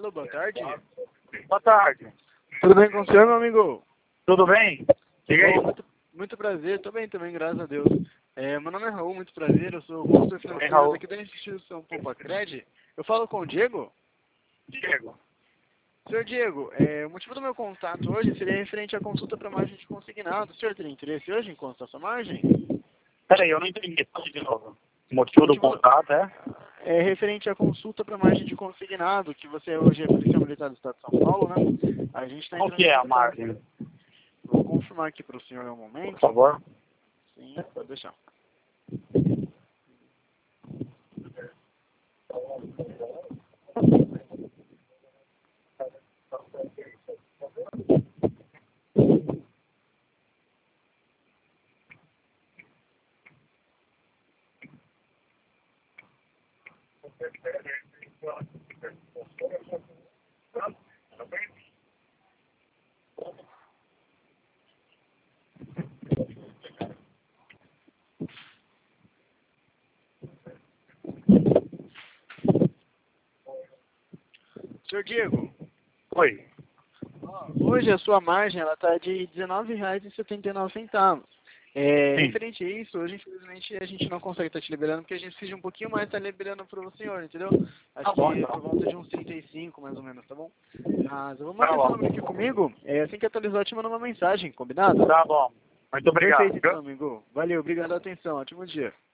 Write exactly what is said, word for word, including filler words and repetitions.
Alô, boa tarde. Boa tarde. Tudo bem com o senhor, meu amigo? Tudo bem? Diga aí. Bom, muito, muito prazer, tô bem também, graças a Deus. É, meu nome é Raul, muito prazer, eu sou o consultor financeiro Raul. aqui da instituição Poupacred. Eu falo com o Diego? Diego. Senhor Diego, é, o motivo do meu contato hoje seria referente à consulta para margem de consignado. O senhor teria interesse hoje em consultar sua margem? Peraí, eu não entendi. Fala de novo. O motivo do Motivo- contato é? É referente à consulta para margem de consignado, que você hoje é policial militar do estado de São Paulo, né? A gente está Qual entrando que em é a contato. margem, Vou confirmar aqui para o senhor um por momento. favor? Sim, pode deixar. Senhor Diego, Oi. hoje a sua margem ela está de dezenove reais e setenta e nove centavos. É, Sim. referente a isso, hoje infelizmente a gente não consegue estar te liberando, porque a gente precisa de um pouquinho mais estar liberando para o senhor, entendeu? Acho Tá bom, que então. por volta de uns trinta e cinco mais ou menos, tá bom? Mas eu vou Tá manter bom. esse número aqui comigo, é, assim que atualizar eu te mando uma mensagem, combinado? Tá bom. Muito obrigado. Perfeito então, amigo. Valeu, obrigado pela atenção, ótimo dia.